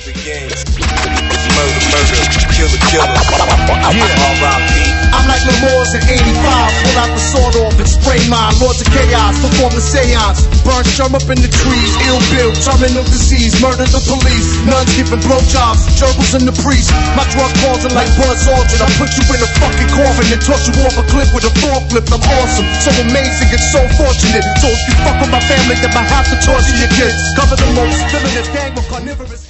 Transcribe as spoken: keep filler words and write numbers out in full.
the game. Murder, murder, killer, killer. Yeah. R I P I'm like Lemurs in eighty-five. Pull out the sword off and spray mine. Lords of chaos, perform the seance. Burn sherm up in the trees. Ill bill, terminal disease. Murder the police. Nuns giving blowjobs. Gerbils in the priest. My drug causing like Buzz Aldrin. I put you in a fucking coffin and toss you off a cliff with a forklift. I'm awesome, so amazing and so fortunate. So if you fuck with my family, then I have to torture your kids. Cover the most villainous gang with carnivorous.